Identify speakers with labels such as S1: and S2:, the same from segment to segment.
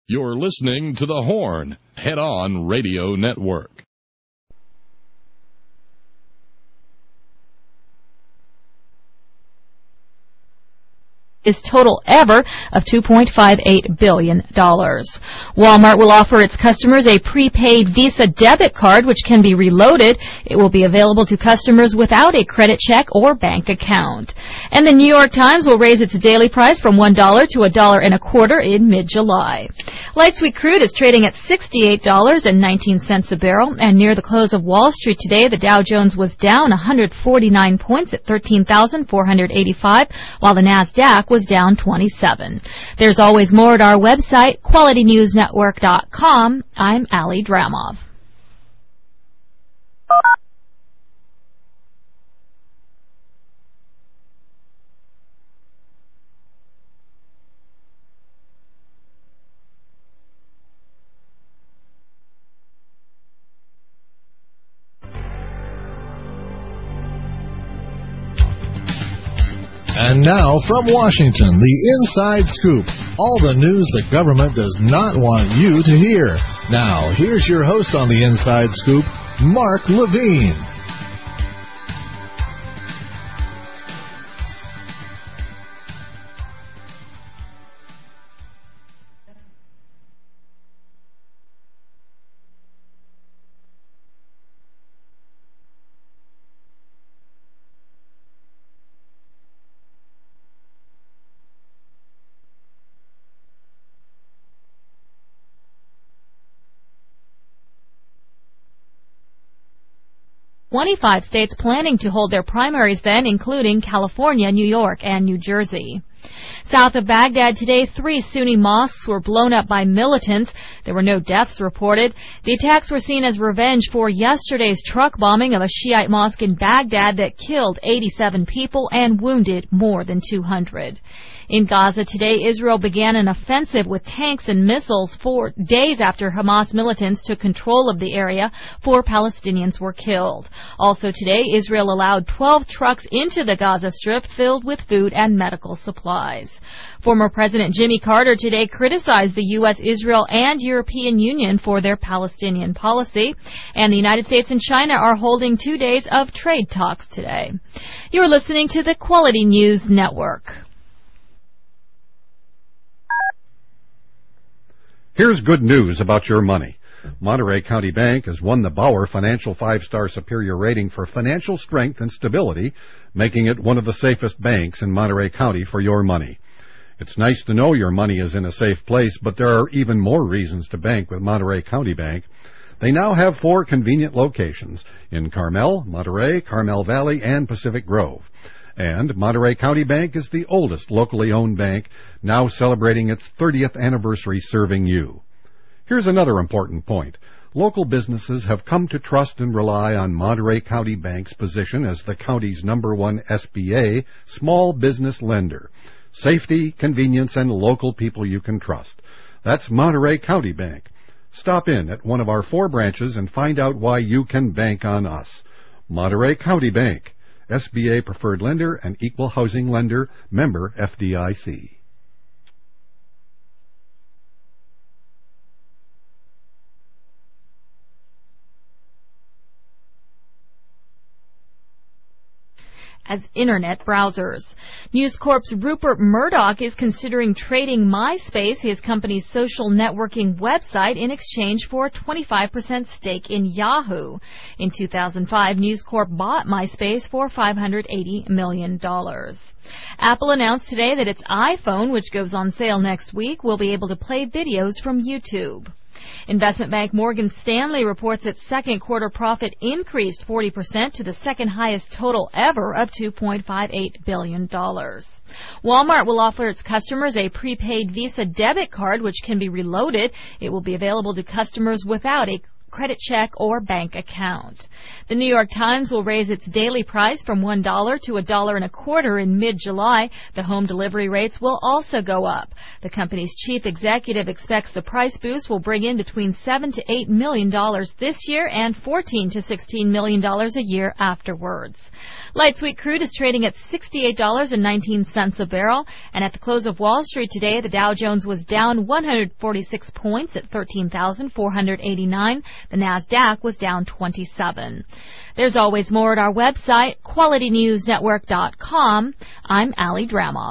S1: You're listening to The Horn Head-On Radio Network.
S2: Total ever of $2.58 billion. Walmart will offer its customers a prepaid Visa debit card which can be reloaded. It will be available to customers without a credit check or bank account. And the New York Times will raise its daily price from $1 to $1.25 in mid-July. Light sweet crude is trading at $68.19 a barrel, and near the close of Wall Street today, the Dow Jones was down 149 points at 13,485, while the NASDAQ was down 27. There's always more at our website, QualityNewsNetwork.com. I'm Ali Dramov.
S3: And now, from Washington, the Inside Scoop. All the news the government does not want you to hear. Now, here's your host on the Inside Scoop, Mark Levine.
S2: $25 states planning to hold their primaries then, including California, New York, and New Jersey. South of Baghdad today, 3 Sunni mosques were blown up by militants. There were no deaths reported. The attacks were seen as revenge for yesterday's truck bombing of a Shiite mosque in Baghdad that killed 87 people and wounded more than 200. In Gaza today, Israel began an offensive with tanks and missiles 4 days after Hamas militants took control of the area. 4 Palestinians were killed. Also today, Israel allowed 12 trucks into the Gaza Strip filled with food and medical supplies. Former President Jimmy Carter today criticized the U.S., Israel, and European Union for their Palestinian policy. And the United States and China are holding 2 days of trade talks today. You're listening to the Quality News Network.
S4: Here's good news about your money. Monterey County Bank has won the Bauer Financial 5-Star Superior Rating for financial strength and stability, making it one of the safest banks in Monterey County for your money. It's nice to know your money is in a safe place, but there are even more reasons to bank with Monterey County Bank. They now have 4 convenient locations in Carmel, Monterey, Carmel Valley, and Pacific Grove. And Monterey County Bank is the oldest locally owned bank, now celebrating its 30th anniversary serving you. Here's another important point. Local businesses have come to trust and rely on Monterey County Bank's position as the county's #1 SBA, small business lender. Safety, convenience, and local people you can trust. That's Monterey County Bank. Stop in at one of our 4 branches and find out why you can bank on us. Monterey County Bank. SBA Preferred Lender and Equal Housing Lender, member FDIC.
S2: As internet browsers. News Corp's Rupert Murdoch is considering trading MySpace, his company's social networking website, in exchange for a 25% stake in Yahoo. In 2005, News Corp bought MySpace for $580 million. Apple announced today that its iPhone, which goes on sale next week, will be able to play videos from YouTube. Investment bank Morgan Stanley reports its second quarter profit increased 40% to the second highest total ever of $2.58 billion. Walmart will offer its customers a prepaid Visa debit card which can be reloaded. It will be available to customers without a credit check, or bank account. The New York Times will raise its daily price from $1 to $1.25 in mid-July. The home delivery rates will also go up. The company's chief executive expects the price boost will bring in between $7 to $8 million this year and $14 to $16 million a year afterwards. Light sweet crude is trading at $68.19 a barrel, and at the close of Wall Street today, the Dow Jones was down 146 points at 13,489. The Nasdaq was down 27. There's always more at our website, QualityNewsNetwork.com. I'm Ali Dramov.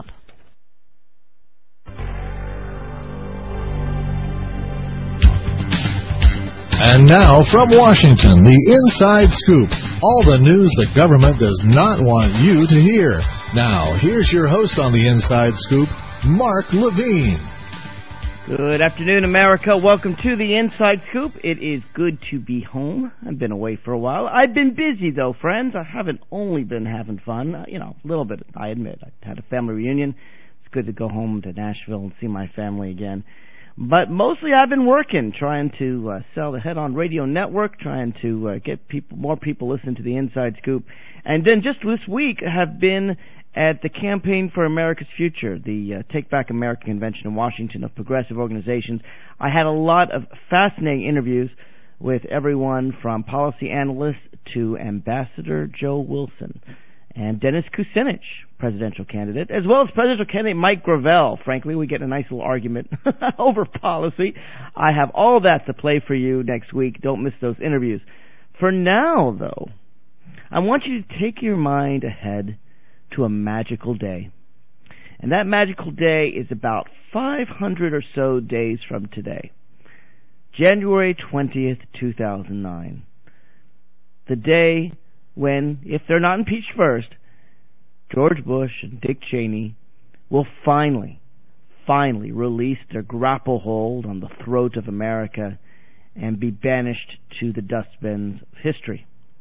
S3: And now from Washington, the Inside Scoop. All the news the government does not want you to hear. Now, here's your host on the Inside Scoop, Mark Levine.
S5: Good afternoon, America. Welcome to the Inside Scoop. It is good to be home. I've been away for a while. I've been busy, though, friends. I haven't only been having fun. A little bit, I admit. I had a family reunion. It's good to go home to Nashville and see my family again. But mostly I've been working, trying to sell the Head On Radio Network, trying to get more people listening to the Inside Scoop. And then just this week I have been at the Campaign for America's Future, the Take Back America Convention in Washington of progressive organizations. I had a lot of fascinating interviews with everyone from policy analysts to Ambassador Joe Wilson and Dennis Kucinich, presidential candidate, as well as presidential candidate Mike Gravel. Frankly, we get a nice little argument over policy. I have all that to play for you next week. Don't miss those interviews. For now, though, I want you to take your mind ahead to a magical day. And that magical day is about 500 or so days from today. January 20th, 2009. The day when, if they're not impeached first, George Bush and Dick Cheney will finally release their grapple hold on the throat of America and be banished to the dustbins of history.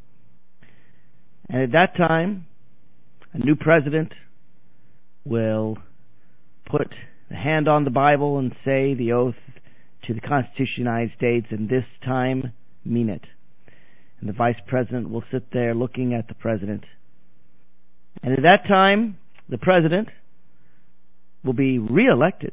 S5: And at that time, a new president will put the hand on the Bible and say the oath to the Constitution of the United States, and this time mean it. And the vice president will sit there looking at the president. And at that time, the president will be reelected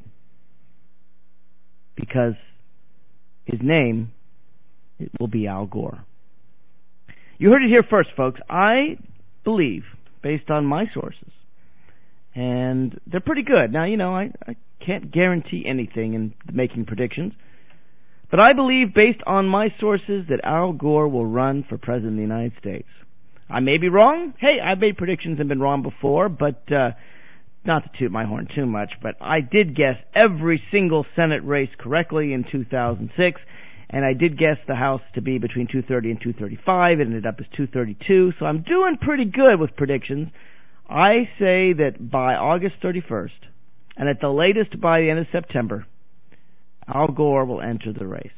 S5: because his name will be Al Gore. You heard it here first, folks. I believe, based on my sources, and they're pretty good. Now, I can't guarantee anything in making predictions, but I believe, based on my sources, that Al Gore will run for president of the United States. I may be wrong. Hey, I've made predictions and been wrong before, but not to toot my horn too much, but I did guess every single Senate race correctly in 2006, and I did guess the House to be between 230 and 235. It ended up as 232, so I'm doing pretty good with predictions. I say that by August 31st, and at the latest by the end of September, Al Gore will enter the race.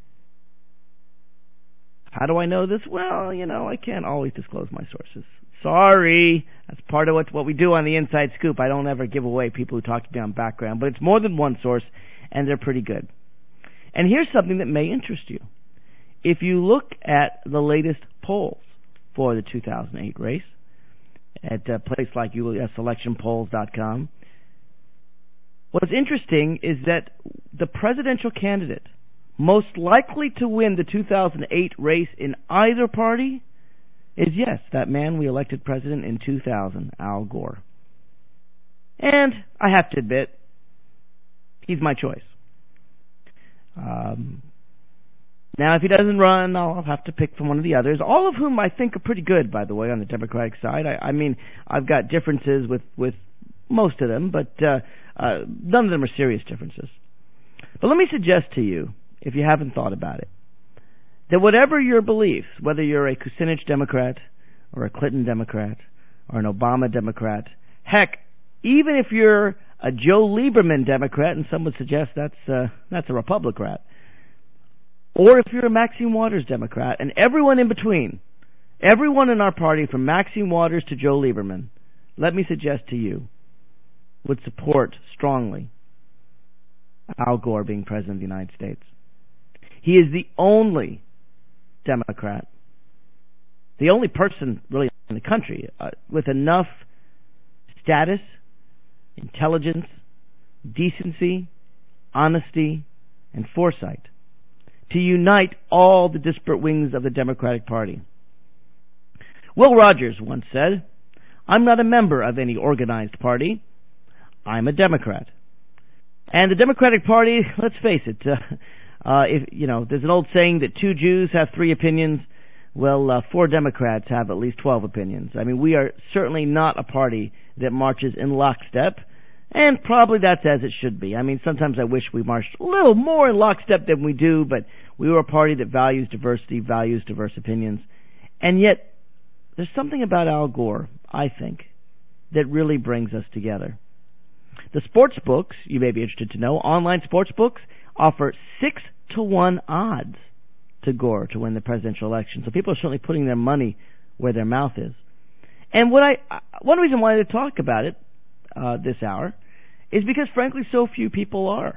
S5: How do I know this? Well, I can't always disclose my sources. Sorry. That's part of what we do on the Inside Scoop. I don't ever give away people who talk to me on background, but it's more than one source, and they're pretty good. And here's something that may interest you. If you look at the latest polls for the 2008 race at a place like USElectionPolls.com, what's interesting is that the presidential candidate most likely to win the 2008 race in either party is, yes, that man we elected president in 2000, Al Gore. And I have to admit, he's my choice. Now, if he doesn't run, I'll have to pick from one of the others, all of whom I think are pretty good, by the way, on the Democratic side. I mean, I've got differences with most of them, but none of them are serious differences. But let me suggest to you, if you haven't thought about it, that whatever your beliefs, whether you're a Kucinich Democrat or a Clinton Democrat or an Obama Democrat, heck, even if you're a Joe Lieberman Democrat, and some would suggest that's a Republican, or if you're a Maxine Waters Democrat, and everyone in between, everyone in our party from Maxine Waters to Joe Lieberman, let me suggest to you, would support strongly Al Gore being president of the United States. He is the only Democrat. The only person really in the country with enough status, intelligence, decency, honesty, and foresight to unite all the disparate wings of the Democratic Party. Will Rogers once said, "I'm not a member of any organized party. I'm a Democrat." And the Democratic Party, let's face it, there's an old saying that 2 Jews have 3 opinions. Well, 4 Democrats have at least 12 opinions. I mean, we are certainly not a party that marches in lockstep, and probably that's as it should be. I mean, sometimes I wish we marched a little more in lockstep than we do, but we were a party that values diversity, values diverse opinions. And yet, there's something about Al Gore, I think, that really brings us together. The sports books, you may be interested to know, online sports books offer 6-to-1 odds to Gore to win the presidential election. So people are certainly putting their money where their mouth is. And one reason why I wanted to talk about it this hour is because, frankly, so few people are.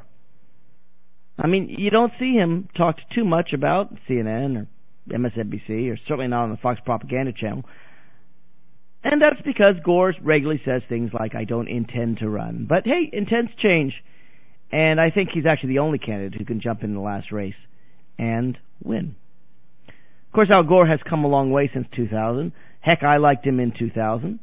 S5: I mean, you don't see him talk too much about CNN or MSNBC, or certainly not on the Fox propaganda channel. And that's because Gore regularly says things like, "I don't intend to run." But hey, intents change. And I think he's actually the only candidate who can jump in the last race and win. Of course, Al Gore has come a long way since 2000. Heck, I liked him in 2000.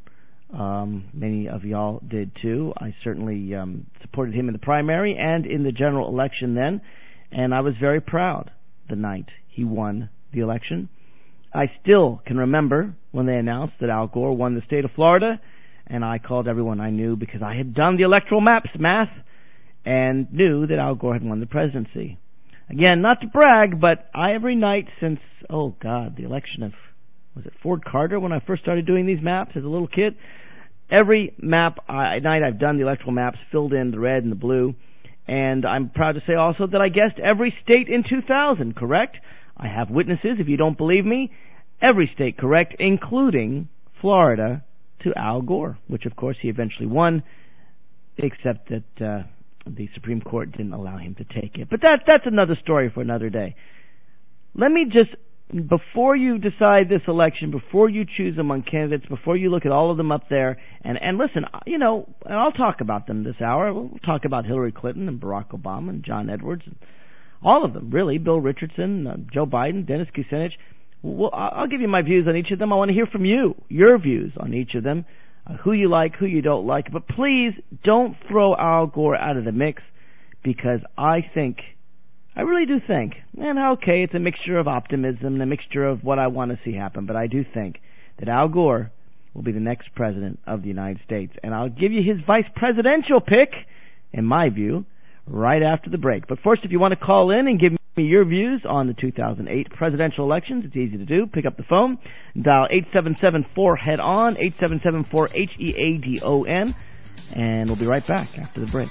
S5: Many of y'all did too. I certainly supported him in the primary and in the general election then. And I was very proud the night he won the election. I still can remember when they announced that Al Gore won the state of Florida, and I called everyone I knew because I had done the electoral math and knew that Al Gore had won the presidency. Again, not to brag, but every night since, the election of, was it Ford Carter when I first started doing these maps as a little kid? Every night I've done the electoral maps, filled in the red and the blue, and I'm proud to say also that I guessed every state in 2000 correct. I have witnesses, if you don't believe me, every state correct, including Florida, to Al Gore, which of course he eventually won, except that the Supreme Court didn't allow him to take it. But that's another story for another day. Let me just, before you decide this election, before you choose among candidates, before you look at all of them up there, and listen, and I'll talk about them this hour. We'll talk about Hillary Clinton and Barack Obama and John Edwards and all of them, really. Bill Richardson, Joe Biden, Dennis Kucinich. Well, I'll give you my views on each of them. I want to hear from you, your views on each of them, who you like, who you don't like. But please don't throw Al Gore out of the mix, because I really do think, and okay, it's a mixture of optimism and a mixture of what I want to see happen, but I do think that Al Gore will be the next president of the United States. And I'll give you his vice presidential pick, in my view, right after the break. But first, if you want to call in and give me your views on the 2008 presidential elections, it's easy to do. Pick up the phone, dial 877-4-HEAD-ON, 877-4-HEADON, and we'll be right back after the break.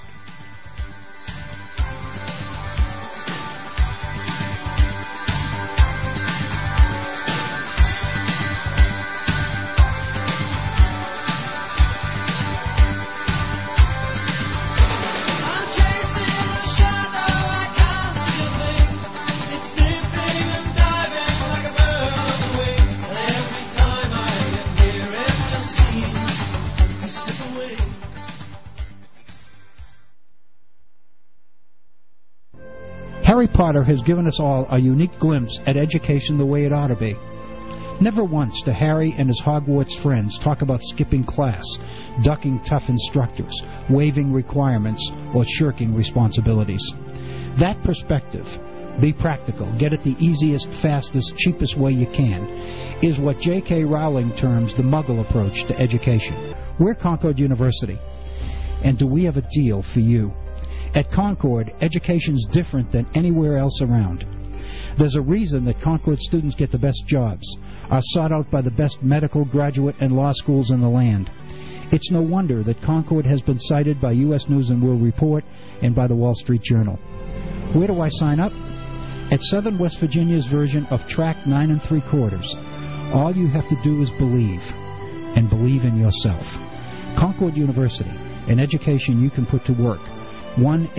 S6: Harry Potter has given us all a unique glimpse at education the way it ought to be. Never once do Harry and his Hogwarts friends talk about skipping class, ducking tough instructors, waiving requirements, or shirking responsibilities. That perspective, be practical, get it the easiest, fastest, cheapest way you can, is what J.K. Rowling terms the Muggle approach to education. We're Concord University, and do we have a deal for you? At Concord, education's different than anywhere else around. There's a reason that Concord students get the best jobs, are sought out by the best medical, graduate, and law schools in the land. It's no wonder that Concord has been cited by U.S. News & World Report and by the Wall Street Journal. Where do I sign up? At Southern West Virginia's version of Track 9 3/4. All you have to do is believe, and believe in yourself. Concord University, an education you can put to work.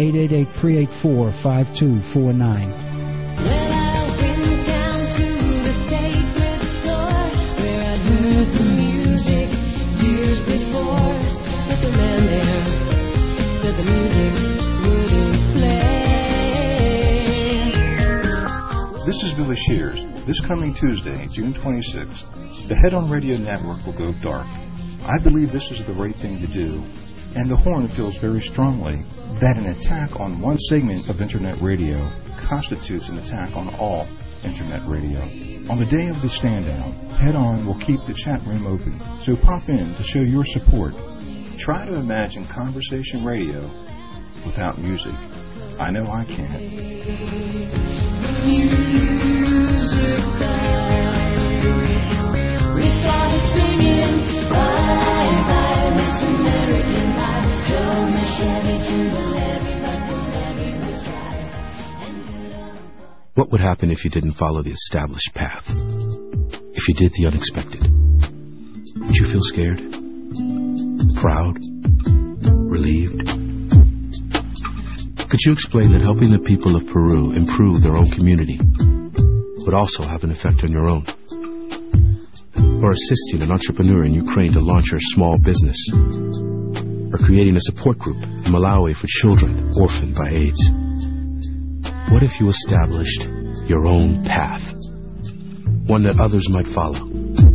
S6: 1-888-384-5249.
S7: Well, I went down to the This is Billy Shears. This coming Tuesday, June 26th, the Head On Radio Network will go dark. I believe this is the right thing to do, and the Horn feels very strongly that an attack on one segment of Internet radio constitutes an attack on all Internet radio. On the day of the stand-down, Head On will keep the chat room open, so pop in to show your support. Try to imagine conversation radio without music. I know I can't.
S8: We started singing bye bye Miss American Life. Drove my Chevy to the levee, but the levee was dry.
S9: What would happen if you didn't follow the established path? If you did the unexpected? Would you feel scared? Proud? Relieved? Could you explain that helping the people of Peru improve their own community would also have an effect on your own? Or assisting an entrepreneur in Ukraine to launch her small business? Or creating a support group in Malawi for children orphaned by AIDS? What if you established your own path? One that others might follow?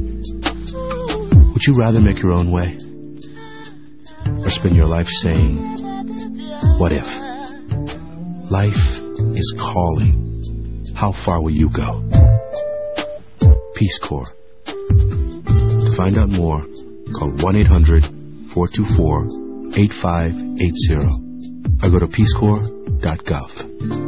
S9: Would you rather make your own way? Or spend your life saying, what if? Life is calling. How far will you go? Peace Corps. To find out more, call 1-800-424-8580 or go to peacecorps.gov.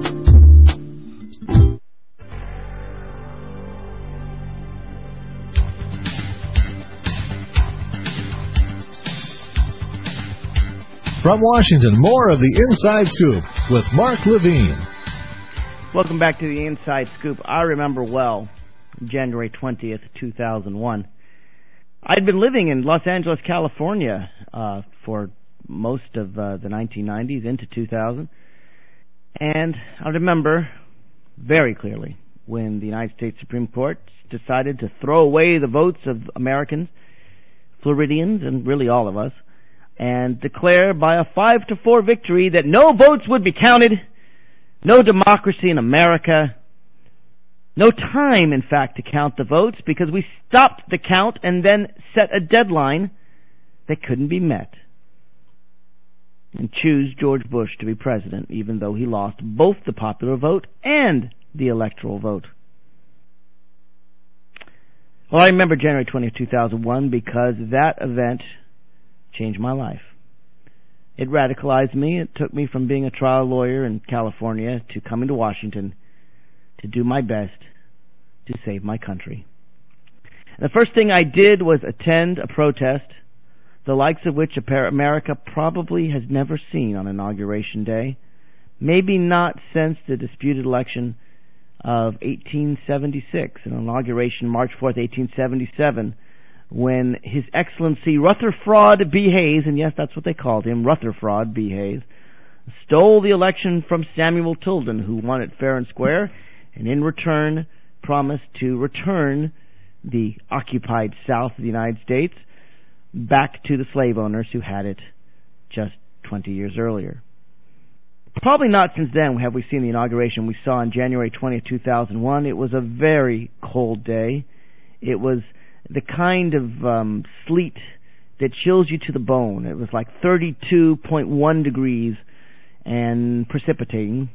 S3: From Washington, more of the Inside Scoop with Mark Levine.
S5: Welcome back to the Inside Scoop. I remember well, January 20th, 2001. I'd been living in Los Angeles, California for most of the 1990s into 2000. And I remember very clearly when the United States Supreme Court decided to throw away the votes of Americans, Floridians, and really all of us, and declare by a 5-4 victory that no votes would be counted, no democracy in America, no time, in fact, to count the votes, because we stopped the count and then set a deadline that couldn't be met, and choose George Bush to be president, even though he lost both the popular vote and the electoral vote. Well, I remember January 20th, 2001, because that event changed my life. It radicalized me. It took me from being a trial lawyer in California to coming to Washington to do my best to save my country. And the first thing I did was attend a protest, the likes of which America probably has never seen on Inauguration Day, maybe not since the disputed election of 1876, an inauguration March 4th, 1877, when His Excellency Rutherford B. Hayes, and yes, that's what they called him, Rutherford B. Hayes, stole the election from Samuel Tilden, who won it fair and square, and in return promised to return the occupied South of the United States back to the slave owners who had it just 20 years earlier. Probably not since then have we seen the inauguration we saw on January 20th, 2001. It was a very cold day. It was the kind of sleet that chills you to the bone. It was like 32.1 degrees and precipitating,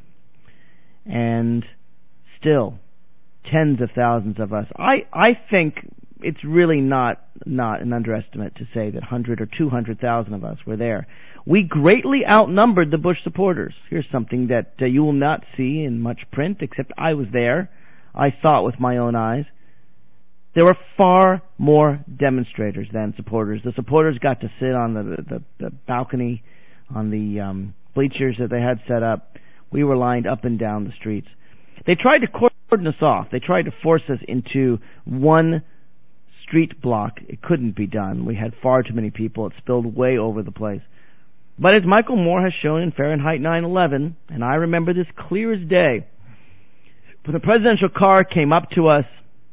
S5: and still tens of thousands of us. I think it's really not an underestimate to say that 100 or 200,000 of us were there. We greatly outnumbered the Bush supporters. Here's something that you will not see in much print, except I was there. I saw it with my own eyes. There were far more demonstrators than supporters. The supporters got to sit on the balcony, on the bleachers that they had set up. We were lined up and down the streets. They tried to cordon us off. They tried to force us into one street block. It couldn't be done. We had far too many people. It spilled way over the place. But as Michael Moore has shown in Fahrenheit 9/11, and I remember this clear as day, when the presidential car came up to us,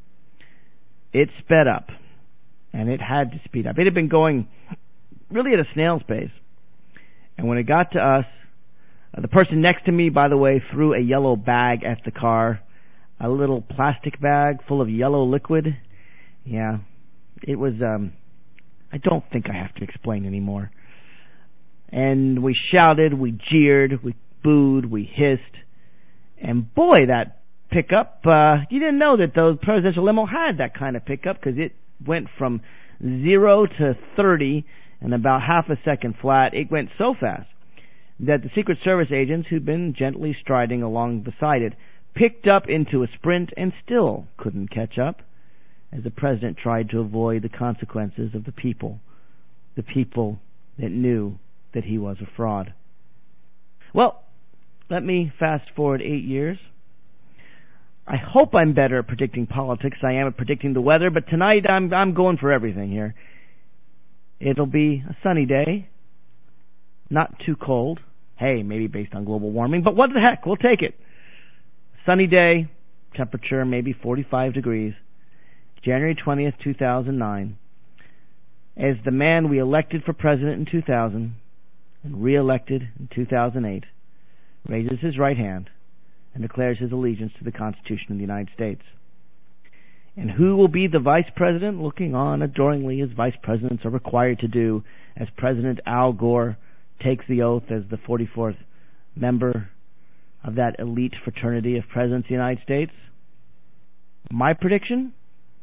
S5: it sped up, and it had to speed up. It had been going really at a snail's pace. And when it got to us, the person next to me, by the way, threw a yellow bag at the car. a little plastic bag full of yellow liquid. Yeah, it was, I don't think I have to explain anymore. And we shouted, we jeered, we booed, we hissed. And boy, that pickup, you didn't know that the presidential limo had that kind of pickup, because it went from 0 to 30 in about half a second flat. It went so fast that the Secret Service agents who'd been gently striding along beside it picked up into a sprint and still couldn't catch up, as the president tried to avoid the consequences of the people that knew that he was a fraud. Well, let me fast forward 8 years. I hope I'm better at predicting politics than I am at predicting the weather, but tonight I'm going for everything here. It'll be a sunny day, not too cold. Hey, maybe based on global warming, but what the heck, we'll take it. Sunny day, temperature maybe 45 degrees, January 20th, 2009. As the man we elected for president in 2000 and re-elected in 2008 raises his right hand and declares his allegiance to the Constitution of the United States. And who will be the vice president? Looking on adoringly as vice presidents are required to do, as President Al Gore takes the oath as the 44th member of that elite fraternity of presidents of the United States. My prediction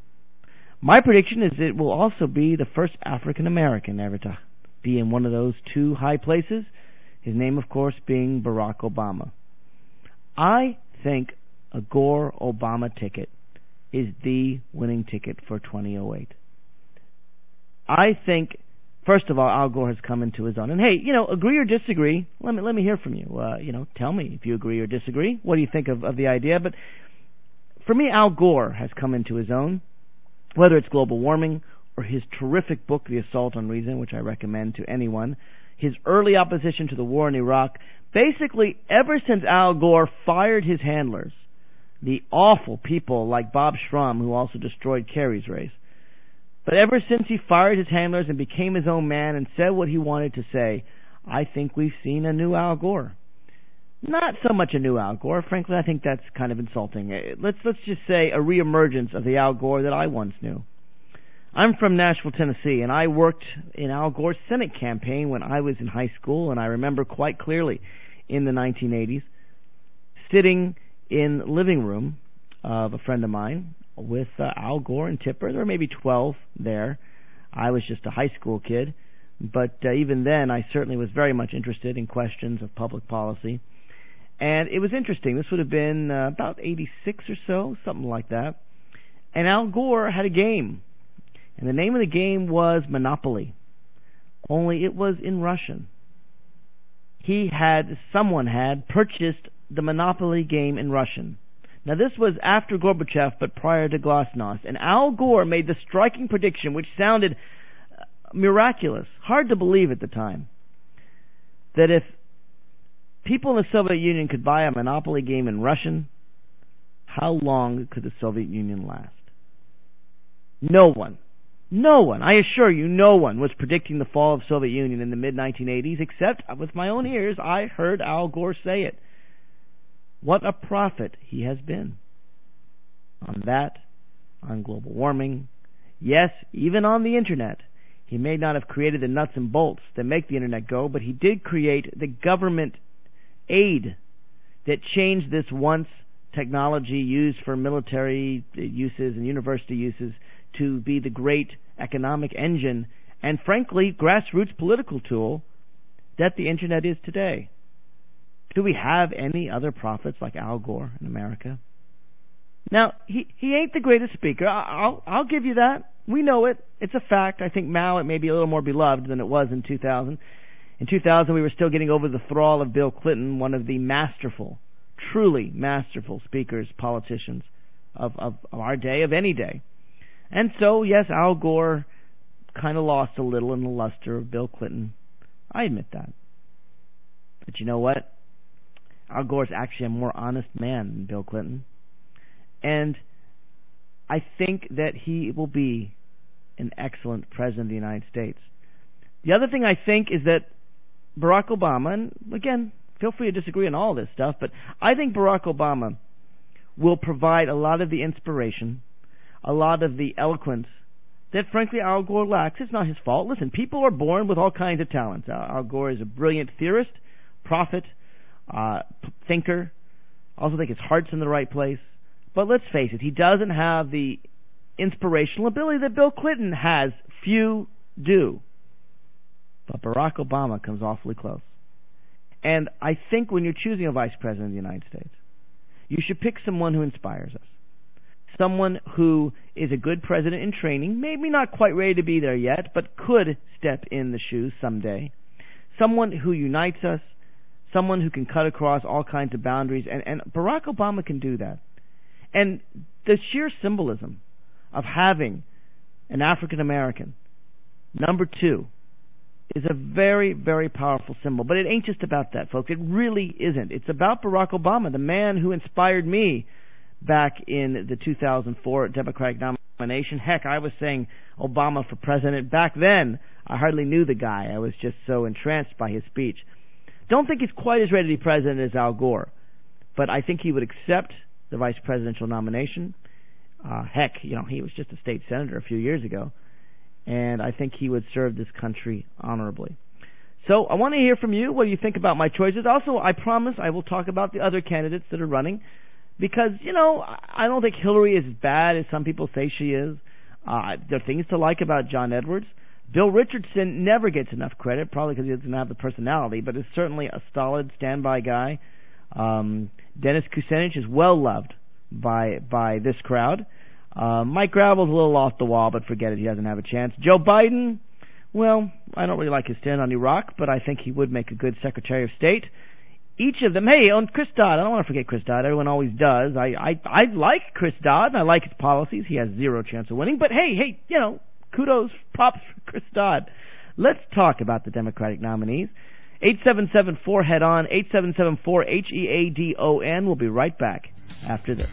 S5: is it will also be the first African American ever to be in one of those two high places. His name, of course, being Barack Obama. I think a Gore-Obama ticket is the winning ticket for 2008. I think, first of all, Al Gore has come into his own. And hey, agree or disagree, let me hear from you. Tell me if you agree or disagree. What do you think of the idea? But for me, Al Gore has come into his own, whether it's global warming or his terrific book, The Assault on Reason, which I recommend to anyone, his early opposition to the war in Iraq. Basically, ever since Al Gore fired his handlers, the awful people like Bob Schramm, who also destroyed Kerry's race, but ever since he fired his handlers and became his own man and said what he wanted to say, I think we've seen a new Al Gore. Not so much a new Al Gore. Frankly, I think that's kind of insulting. Let's just say a reemergence of the Al Gore that I once knew. I'm from Nashville, Tennessee, and I worked in Al Gore's Senate campaign when I was in high school, and I remember quite clearly in the 1980s sitting in the living room of a friend of mine with Al Gore and Tipper. There were maybe 12 there. I was just a high school kid, but even then I certainly was very much interested in questions of public policy. And it was interesting. This would have been about 86 or so, something like that. And Al Gore had a game. And the name of the game was Monopoly. Only it was in Russian. Someone had purchased the Monopoly game in Russian. Now this was after Gorbachev, but prior to Glasnost. And Al Gore made the striking prediction, which sounded miraculous, hard to believe at the time, that if people in the Soviet Union could buy a Monopoly game in Russian, how long could the Soviet Union last? No one, I assure you, no one was predicting the fall of the Soviet Union in the mid-1980s, except with my own ears, I heard Al Gore say it. What a prophet he has been. On that, on global warming, yes, even on the Internet. He may not have created the nuts and bolts that make the Internet go, but he did create the government aid that changed this once technology used for military uses and university uses to be the great economic engine and, frankly, grassroots political tool that the Internet is today. Do we have any other prophets like Al Gore in America? Now, he ain't the greatest speaker. I'll give you that. We know it. It's a fact. I think Mao, it may be a little more beloved than it was in 2000. In 2000, we were still getting over the thrall of Bill Clinton, one of the masterful, truly masterful speakers, politicians of our day, of any day. And so, yes, Al Gore kind of lost a little in the luster of Bill Clinton. I admit that. But you know what? Al Gore's actually a more honest man than Bill Clinton. And I think that he will be an excellent president of the United States. The other thing I think is that Barack Obama, and again, feel free to disagree on all this stuff, but I think Barack Obama will provide a lot of the inspiration, a lot of the eloquence that, frankly, Al Gore lacks. It's not his fault. Listen, people are born with all kinds of talents. Al Gore is a brilliant theorist, prophet, thinker. I also think his heart's in the right place. But let's face it, he doesn't have the inspirational ability that Bill Clinton has. Few do. But Barack Obama comes awfully close. And I think when you're choosing a vice president of the United States, you should pick someone who inspires us. Someone who is a good president in training, maybe not quite ready to be there yet, but could step in the shoes someday. Someone who unites us, someone who can cut across all kinds of boundaries, and Barack Obama can do that. And the sheer symbolism of having an African American, number 2, is a very, very powerful symbol. But it ain't just about that, folks. It really isn't. It's about Barack Obama, the man who inspired me back in the 2004 Democratic nomination. Heck, I was saying Obama for president. Back then, I hardly knew the guy. I was just so entranced by his speech. Don't think he's quite as ready to be president as Al Gore, but I think he would accept the vice presidential nomination. Heck, he was just a state senator a few years ago, and I think he would serve this country honorably. So I want to hear from you what you think about my choices. Also, I promise I will talk about the other candidates that are running, because, I don't think Hillary is as bad as some people say she is. There are things to like about John Edwards. Bill Richardson never gets enough credit, probably because he doesn't have the personality, but is certainly a solid standby guy. Dennis Kucinich is well loved by this crowd. Mike Gravel's a little off the wall, but forget it, he doesn't have a chance. Joe Biden, well, I don't really like his stand on Iraq, but I think he would make a good Secretary of State. Each of them, Chris Dodd, I don't want to forget Chris Dodd, everyone always does. I like Chris Dodd, and I like his policies. He has zero chance of winning, but hey, kudos, props for Chris Dodd. Let's talk about the Democratic nominees. 877-4-HEAD-ON, 877-4-HEADON. We'll be right back after this.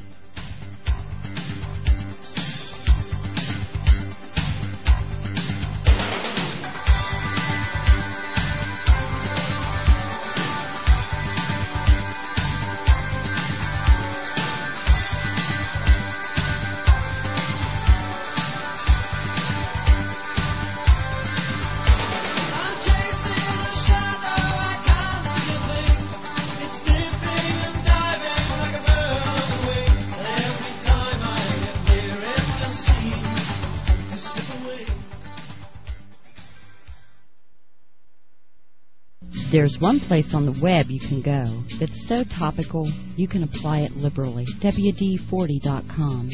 S10: There's one place on the web you can go that's so topical you can apply it liberally. WD40.com.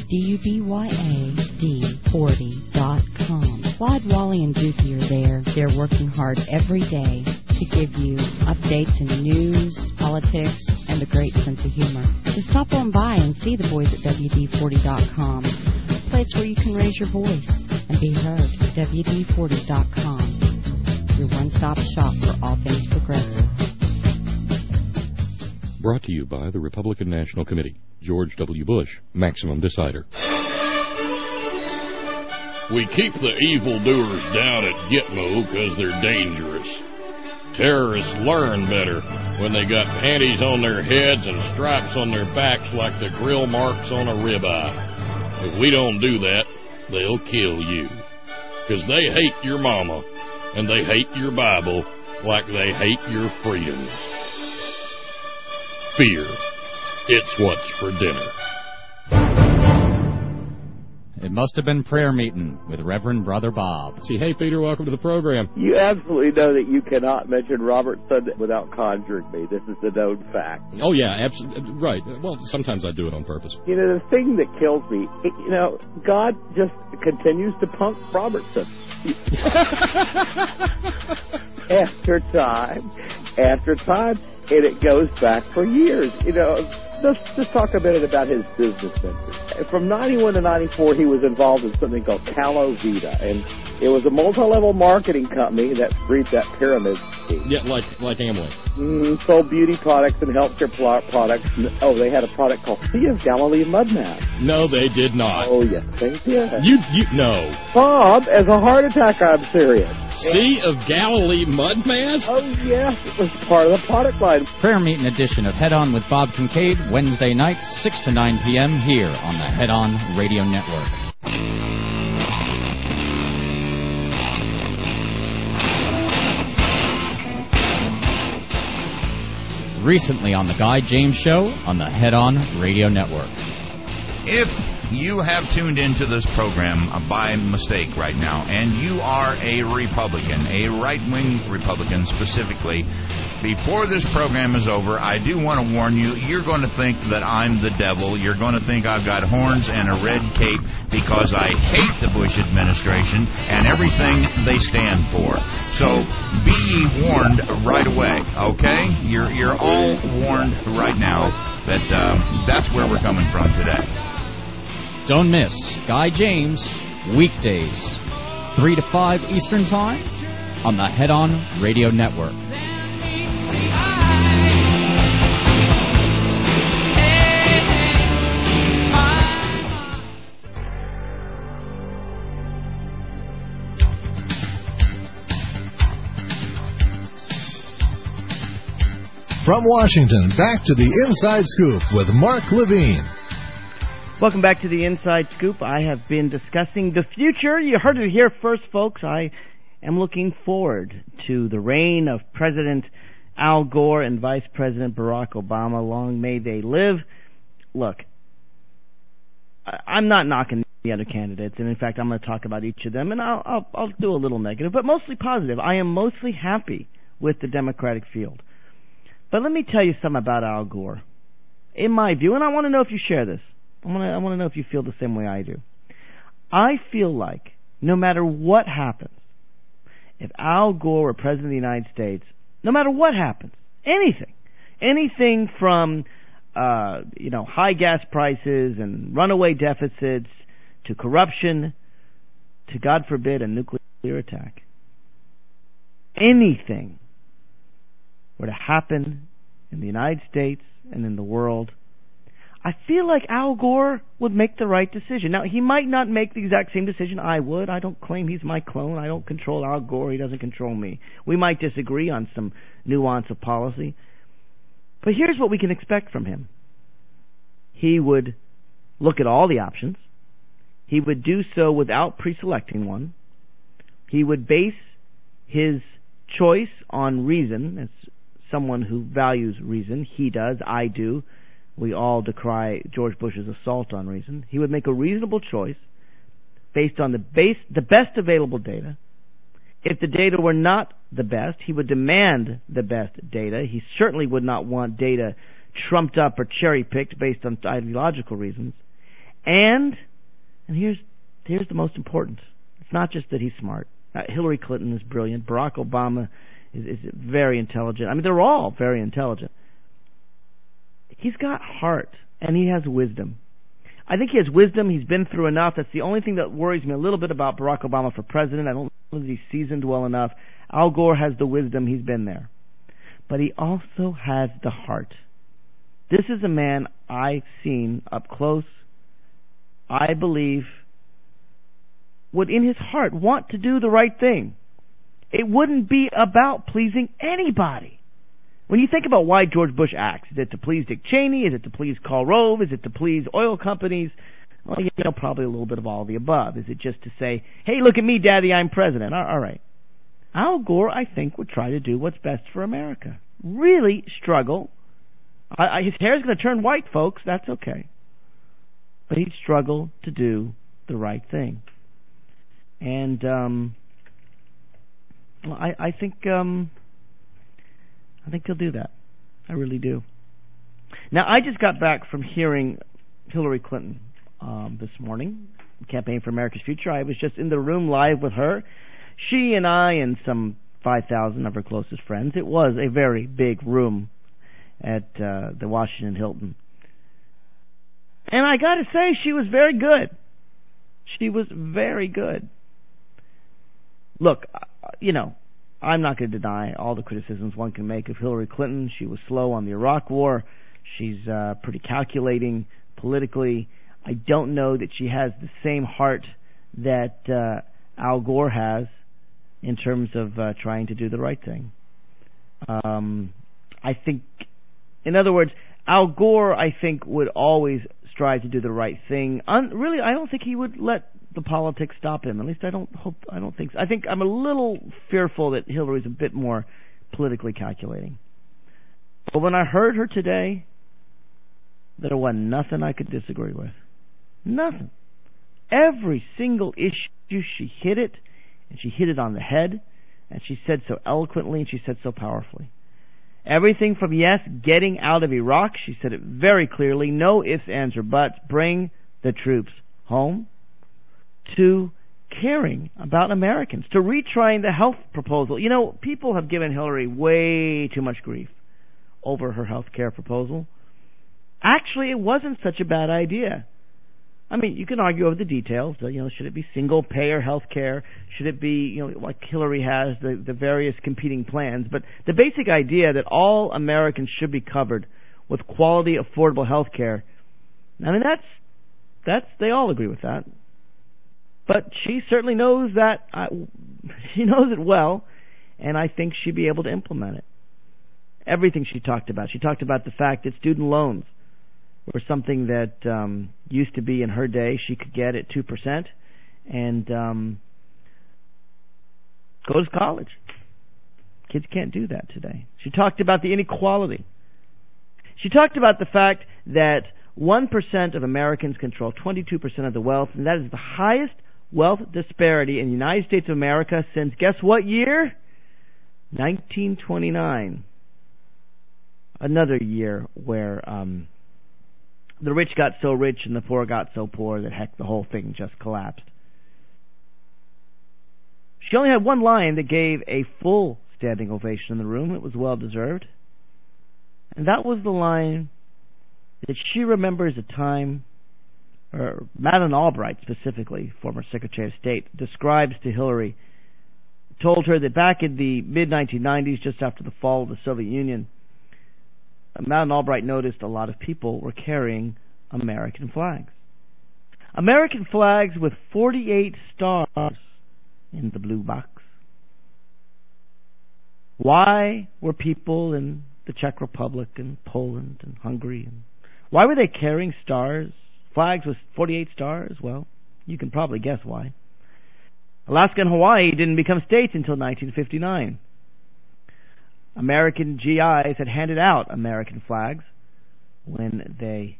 S10: DUBYAD40.com. Claude, Wally, and Dookie are there. They're working hard every day to give you updates in news, politics, and a great sense of humor. Just stop on by and see the boys at WD40.com. A place where you can raise your voice and be heard. WD40.com. Your one-stop shop for all things progressive.
S1: Brought to you by the Republican National Committee. George W. Bush, Maximum Decider.
S11: We keep the evildoers down at Gitmo because they're dangerous. Terrorists learn better when they got panties on their heads and stripes on their backs like the grill marks on a ribeye. If we don't do that, they'll kill you. Because they hate your mama. And they hate your Bible like they hate your freedoms. Fear. It's what's for dinner.
S12: It must have been prayer meeting with Reverend Brother Bob.
S1: See, hey, Peter, welcome to the program.
S13: You absolutely know that you cannot mention Robert Sunday without conjuring me. This is the known fact.
S1: Oh, yeah, absolutely. Right. Well, sometimes I do it on purpose.
S13: The thing that kills me, God just continues to punk Robertson. After time, and it goes back for years. Let's just talk a minute about his business ventures. From 91 to 94, he was involved in something called Calo Vita, and it was a multi-level marketing company that breeds that pyramid scheme.
S1: Yeah, like Amway.
S13: Sold beauty products and healthcare products. Oh, they had a product called Sea of Galilee Mud Mask.
S1: No, they did not.
S13: Oh, yes, they did.
S1: You know.
S13: Bob, as a heart attack, I'm serious.
S11: Sea of Galilee mud mass?
S13: Oh, yes, it was part of the product line.
S12: Prayer Meeting edition of Head On with Bob Kincaid, Wednesday nights, 6 to 9 p.m. here on the Head On Radio Network. Recently on the Guy James Show on the Head On Radio Network.
S14: If you have tuned into this program by mistake right now, and you are a Republican, a right-wing Republican specifically, before this program is over, I do want to warn you, you're going to think that I'm the devil. You're going to think I've got horns and a red cape because I hate the Bush administration and everything they stand for. So be ye warned right away, okay? You're all warned right now that that's where we're coming from today.
S12: Don't miss Guy James, weekdays, 3 to 5 Eastern Time on the Head On Radio Network.
S3: From Washington, back to the Inside Scoop with Mark Levine.
S5: Welcome back to the Inside Scoop. I have been discussing the future. You heard it here first, folks. I am looking forward to the reign of President Al Gore and Vice President Barack Obama. Long may they live. Look, I'm not knocking the other candidates, and in fact, I'm going to talk about each of them, and I'll do a little negative, but mostly positive. I am mostly happy with the Democratic field. But let me tell you something about Al Gore. In my view, and I want to know if you share this. I want to know if you feel the same way I do. I feel like no matter what happens, if Al Gore were President of the United States, no matter what happens, anything from high gas prices and runaway deficits to corruption to, God forbid, a nuclear attack, anything were to happen in the United States and in the world, I feel like Al Gore would make the right decision. Now, he might not make the exact same decision I would. I don't claim he's my clone. I don't control Al Gore. He doesn't control me. We might disagree on some nuance of policy. But here's what we can expect from him. He would look at all the options. He would do so without pre-selecting one. He would base his choice on reason, as someone who values reason. He does. I do. We all decry George Bush's assault on reason. He would make a reasonable choice based on the best available data. If the data were not the best, he would demand the best data. He certainly would not want data trumped up or cherry-picked based on ideological reasons. And here's the most important. It's not just that he's smart. Hillary Clinton is brilliant. Barack Obama is very intelligent. I mean, they're all very intelligent. He's got heart, and he has wisdom. I think he has wisdom. He's been through enough. That's the only thing that worries me a little bit about Barack Obama for president. I don't know that he's seasoned well enough. Al Gore has the wisdom. He's been there. But he also has the heart. This is a man I've seen up close, I believe, would in his heart want to do the right thing. It wouldn't be about pleasing anybody. When you think about why George Bush acts, is it to please Dick Cheney? Is it to please Karl Rove? Is it to please oil companies? Well, probably a little bit of all of the above. Is it just to say, hey, look at me, Daddy, I'm president? All right. Al Gore, I think, would try to do what's best for America. Really struggle. His hair's going to turn white, folks. That's okay. But he'd struggle to do the right thing. And I think he'll do that. I really do. Now, I just got back from hearing Hillary Clinton this morning, Campaign for America's Future. I was just in the room live with her. She and I and some 5,000 of her closest friends. It was a very big room at the Washington Hilton. And I got to say, she was very good. She was very good. Look, I'm not going to deny all the criticisms one can make of Hillary Clinton. She was slow on the Iraq War. She's pretty calculating politically. I don't know that she has the same heart that Al Gore has. in terms of trying to do the right thing. I think, in other words, Al Gore, I think, would always strive to do the right thing. Really, I don't think he would let the politics stop him. At least I don't think so. I think I'm a little fearful that Hillary's a bit more politically calculating. But when I heard her today, there wasn't nothing I could disagree with. Nothing. Every single issue, she hit it, and she hit it on the head, and she said so eloquently, and she said so powerfully. Everything from, yes, getting out of Iraq, she said it very clearly, no ifs, ands, or buts, bring the troops home, to caring about Americans, to retrying the health proposal. You know, people have given Hillary way too much grief over her health care proposal. Actually, it wasn't such a bad idea. I mean, you can argue over the details. You know, should it be single-payer health care? Should it be, you know, like Hillary has, the various competing plans? But the basic idea that all Americans should be covered with quality, affordable health care, I mean, that's they all agree with that. But she certainly knows that. She knows it well, and I think she'd be able to implement it. Everything she talked about. She talked about the fact that student loans were something that used to be in her day she could get at 2% and go to college. Kids can't do that today. She talked about the inequality. She talked about the fact that 1% of Americans control 22% of the wealth, and that is the highest wealth disparity in the United States of America since, guess what year? 1929. Another year where the rich got so rich and the poor got so poor that, heck, the whole thing just collapsed. She only had one line that gave a full standing ovation in the room. It was well-deserved. And that was the line that she remembers a time, or Madeleine Albright specifically, former Secretary of State, describes to Hillary, told her that back in the mid-1990s, just after the fall of the Soviet Union, Madeleine Albright noticed a lot of people were carrying American flags. American flags with 48 stars in the blue box. Why were people in the Czech Republic and Poland and Hungary, why were they carrying stars, flags with 48 stars? Well, you can probably guess why. Alaska and Hawaii didn't become states until 1959. American GIs had handed out American flags when they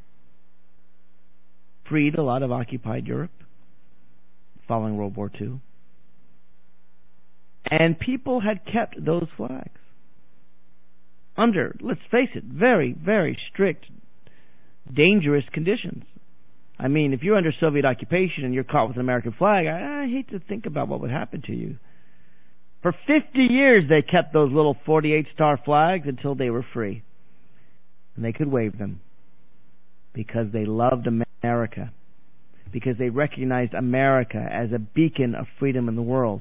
S5: freed a lot of occupied Europe following World War II. And people had kept those flags under, let's face it, very, very strict, dangerous conditions. I mean, if you're under Soviet occupation and you're caught with an American flag, I hate to think about what would happen to you. For 50 years they kept those little 48-star flags until they were free. And they could wave them because they loved America, because they recognized America as a beacon of freedom in the world.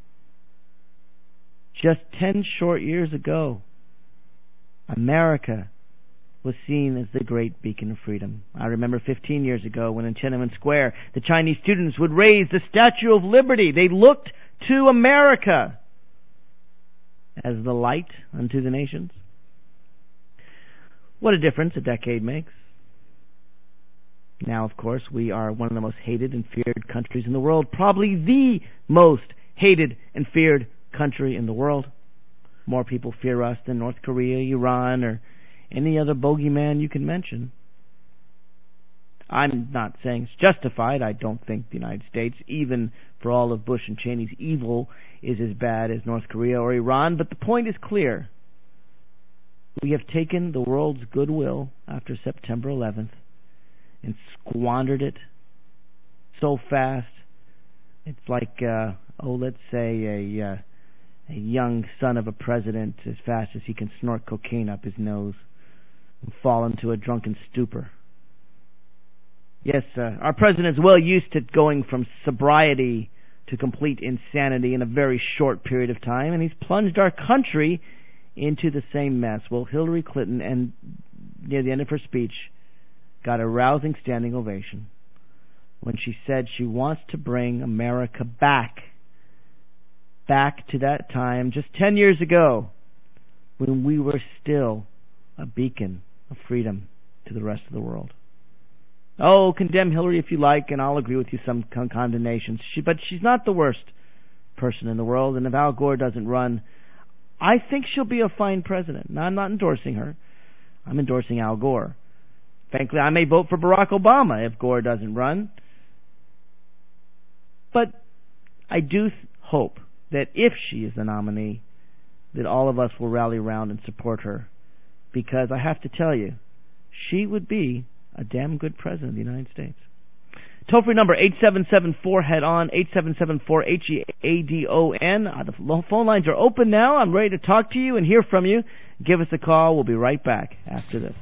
S5: Just 10 short years ago, America was seen as the great beacon of freedom. I remember 15 years ago when in Tiananmen Square, the Chinese students would raise the Statue of Liberty. They looked to America as the light unto the nations. What a difference a decade makes. Now, of course, we are one of the most hated and feared countries in the world, probably the most hated and feared country in the world. More people fear us than North Korea, Iran, or any other bogeyman you can mention. I'm not saying it's justified. I don't think the United States, even for all of Bush and Cheney's evil, is as bad as North Korea or Iran. But the point is clear. We have taken the world's goodwill after September 11th and squandered it so fast. It's like, let's say a young son of a president as fast as he can snort cocaine up his nose and fall into a drunken stupor. Yes, our president's well used to going from sobriety to complete insanity in a very short period of time, and he's plunged our country into the same mess. Well, Hillary Clinton, and near the end of her speech, got a rousing standing ovation when she said she wants to bring America back back to that time just 10 years ago when we were still a beacon of freedom to the rest of the world. Oh, condemn Hillary if you like, and I'll agree with you some condemnations. But she's not the worst person in the world, and if Al Gore doesn't run, I think she'll be a fine president. Now, I'm not endorsing her. I'm endorsing Al Gore. Frankly, I may vote for Barack Obama if Gore doesn't run. But I do hope that if she is the nominee, that all of us will rally around and support her. Because I have to tell you, she would be a damn good president of the United States. Toll-free number 877-4-HEAD-ON, 877-4-HEADON. The phone lines are open now. I'm ready to talk to you and hear from you. Give us a call. We'll be right back after this.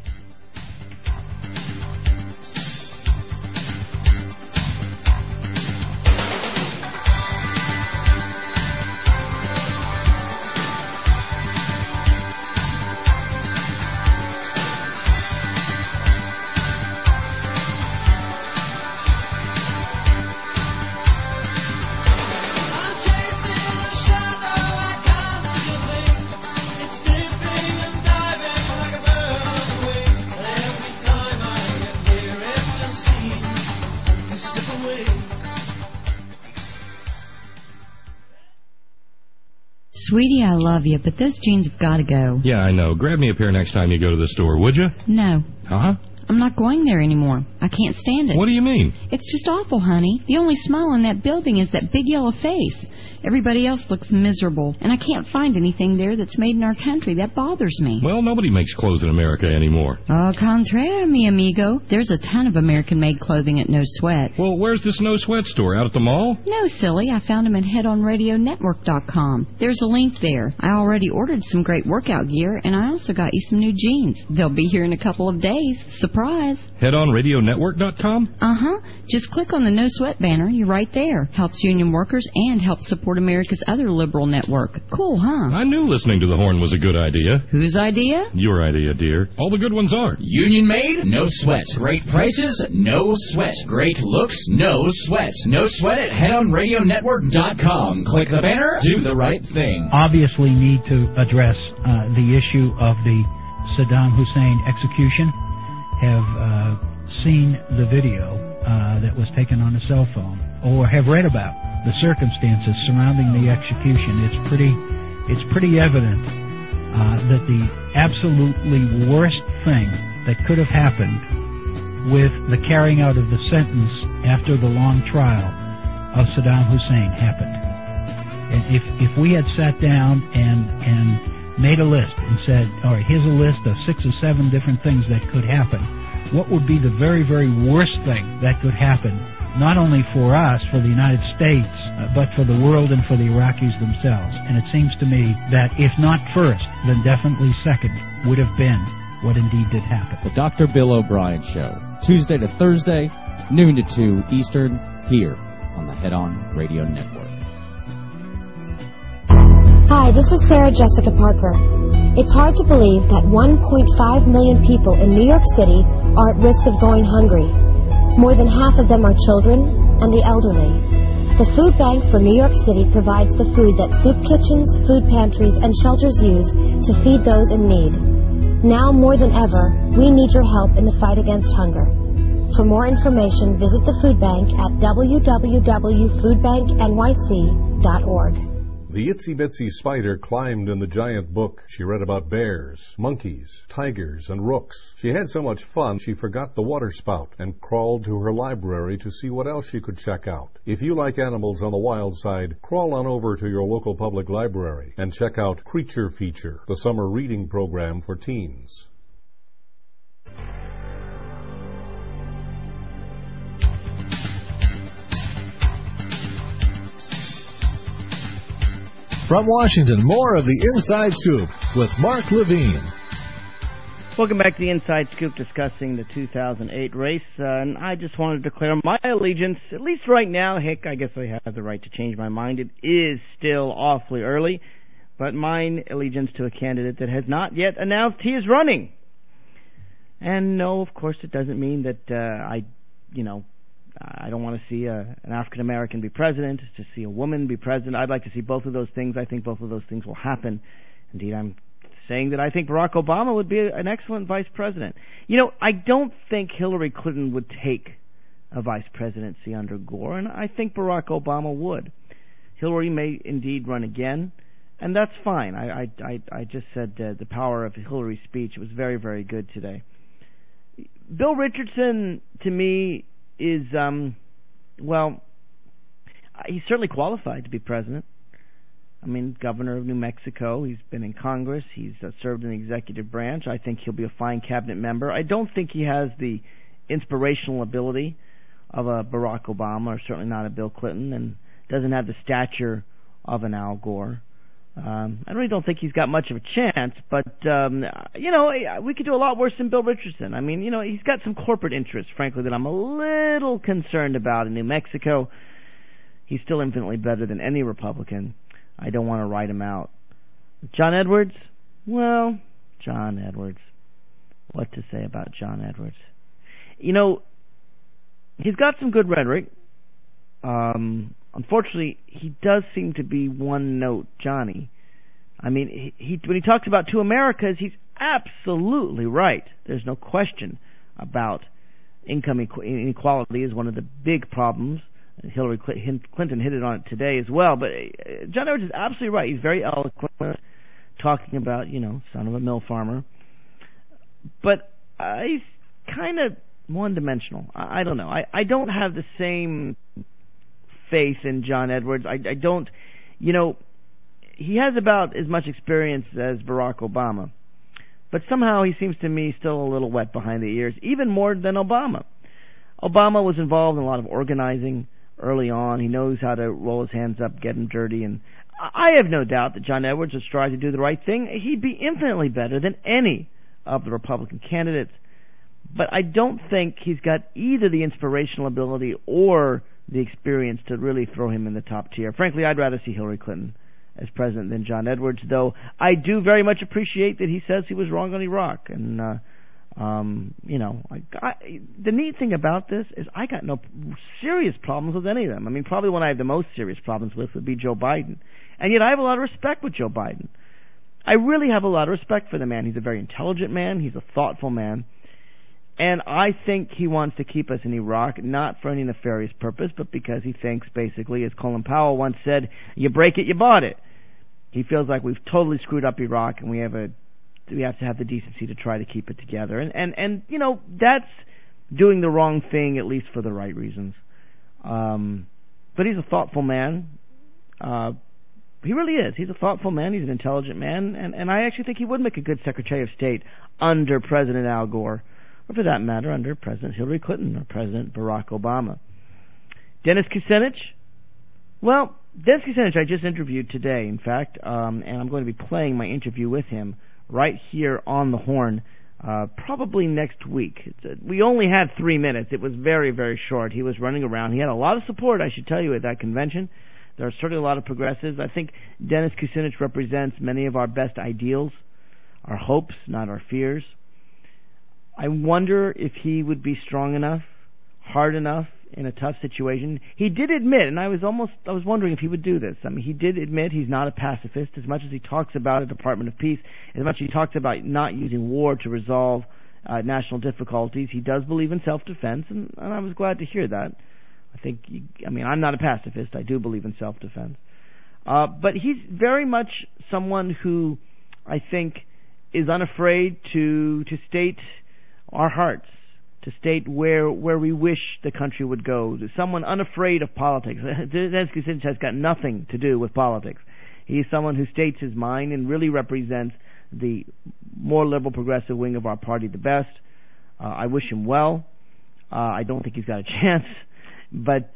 S10: Sweetie, I love you, but those jeans have got to go.
S1: Yeah, I know. Grab me a pair next time you go to the store, would you?
S10: No.
S1: Uh-huh.
S10: I'm not going there anymore. I can't stand it.
S1: What do you mean?
S10: It's just awful, honey. The only smile in that building is that big yellow face. Everybody else looks miserable, and I can't find anything there that's made in our country. That bothers me.
S1: Well, nobody makes clothes in America anymore.
S10: Au contraire, mi amigo. There's a ton of American-made clothing at No Sweat.
S1: Well, where's this No Sweat store? Out at the mall?
S10: No, silly. I found them at headonradionetwork.com. There's a link there. I already ordered some great workout gear, and I also got you some new jeans. They'll be here in a couple of days. Surprise.
S1: Headonradionetwork.com?
S10: Uh-huh. Just click on the No Sweat banner. You're right there. Helps union workers and helps support America's other liberal network. Cool, huh?
S1: I knew listening to the horn was a good idea.
S10: Whose idea?
S1: Your idea, dear. All the good ones are.
S12: Union made, no sweat. Great prices, no sweat. Great looks, no sweat. No sweat at headonradionetwork.com. Click the banner, do the right thing.
S6: Obviously need to address the issue of the Saddam Hussein execution. Have seen the video that was taken on a cell phone, or have read about the circumstances surrounding the execution. It's pretty evident that the absolutely worst thing that could have happened with the carrying out of the sentence after the long trial of Saddam Hussein happened. And if we had sat down and made a list and said, all right, here's a list of 6 or 7 different things that could happen, what would be the very, very worst thing that could happen, not only for us, for the United States, but for the world and for the Iraqis themselves? And it seems to me that if not first, then definitely second would have been what indeed did happen.
S12: The Dr. Bill O'Brien Show, Tuesday to Thursday, noon to 2 Eastern, here on the Head On Radio Network.
S15: Hi, this is Sarah Jessica Parker. It's hard to believe that 1.5 million people in New York City are at risk of going hungry. More than half of them are children and the elderly. The Food Bank for New York City provides the food that soup kitchens, food pantries, and shelters use to feed those in need. Now more than ever, we need your help in the fight against hunger. For more information, visit the Food Bank at www.foodbanknyc.org.
S16: The itsy bitsy spider climbed in the giant book. She read about bears, monkeys, tigers, and rooks. She had so much fun she forgot the water spout and crawled to her library to see what else she could check out. If you like animals on the wild side, crawl on over to your local public library and check out Creature Feature, the summer reading program for teens.
S3: From Washington, more of the Inside Scoop with Mark Levine.
S5: Welcome back to the Inside Scoop, discussing the 2008 race. And I just wanted to declare my allegiance, at least right now. Heck, I guess I have the right to change my mind. It is still awfully early, but mine allegiance to a candidate that has not yet announced he is running. And no, of course, it doesn't mean that I I don't want to see an African American be president, to see a woman be president. I'd like to see both of those things. I think both of those things will happen. Indeed, I'm saying that I think Barack Obama would be an excellent vice president. You know, I don't think Hillary Clinton would take a vice presidency under Gore, and I think Barack Obama would. Hillary may indeed run again, and that's fine. I just said the power of Hillary's speech. It was very, very good today. Bill Richardson, to me, is, well, he's certainly qualified to be president. I mean, governor of New Mexico. He's been in Congress. He's served in the executive branch. I think he'll be a fine cabinet member. I don't think he has the inspirational ability of a Barack Obama, or certainly not a Bill Clinton, and doesn't have the stature of an Al Gore. I really don't think he's got much of a chance, but, you know, we could do a lot worse than Bill Richardson. I mean, you know, he's got some corporate interests, frankly, that I'm a little concerned about in New Mexico. He's still infinitely better than any Republican. I don't want to write him out. John Edwards? Well, John Edwards. What to say about John Edwards? You know, he's got some good rhetoric. Unfortunately, he does seem to be one-note Johnny. I mean, when he talks about two Americas, he's absolutely right. There's no question about income inequality is one of the big problems. Hillary Clinton hit it on it today as well. But John Edwards is absolutely right. He's very eloquent, talking about, you know, son of a mill farmer. But he's kind of one-dimensional. I don't know. I don't have the same faith in John Edwards. I don't, you know, he has about as much experience as Barack Obama. But somehow he seems to me still a little wet behind the ears, even more than Obama. Obama was involved in a lot of organizing early on. He knows how to roll his hands up, get them dirty, and I have no doubt that John Edwards would strive to do the right thing. He'd be infinitely better than any of the Republican candidates. But I don't think he's got either the inspirational ability or the experience to really throw him in the top tier. Frankly, I'd rather see Hillary Clinton as president than John Edwards, though I do very much appreciate that he says he was wrong on Iraq. And, you know, the neat thing about this is I got no serious problems with any of them. I mean, probably one I have the most serious problems with would be Joe Biden. And yet I have a lot of respect with Joe Biden. I really have a lot of respect for the man. He's a very intelligent man. He's a thoughtful man. And I think he wants to keep us in Iraq, not for any nefarious purpose, but because he thinks, basically, as Colin Powell once said, you break it, you bought it. He feels like we've totally screwed up Iraq, and we have to have the decency to try to keep it together. And you know, that's doing the wrong thing, at least for the right reasons. But he's a thoughtful man. He really is. He's a thoughtful man. He's an intelligent man. And I actually think he would make a good Secretary of State under President Al Gore, or for that matter, under President Hillary Clinton or President Barack Obama. Dennis Kucinich? Well, Dennis Kucinich I just interviewed today, in fact, and I'm going to be playing my interview with him right here on the Horn probably next week. We only had 3 minutes. It was very, very short. He was running around. He had a lot of support, I should tell you, at that convention. There are certainly a lot of progressives. I think Dennis Kucinich represents many of our best ideals, our hopes, not our fears. I wonder if he would be strong enough, hard enough in a tough situation. He did admit, and I was wondering if he would do this. I mean, he did admit he's not a pacifist. As much as he talks about a Department of Peace, as much as he talks about not using war to resolve national difficulties, he does believe in self-defense, and I was glad to hear that. I'm not a pacifist. I do believe in self-defense. But he's very much someone who I think is unafraid to state our hearts, to state where we wish the country would go. Someone unafraid of politics. Dennis Kucinich has got nothing to do with politics. He's someone who states his mind and really represents the more liberal progressive wing of our party the best. I wish him well. I don't think he's got a chance, but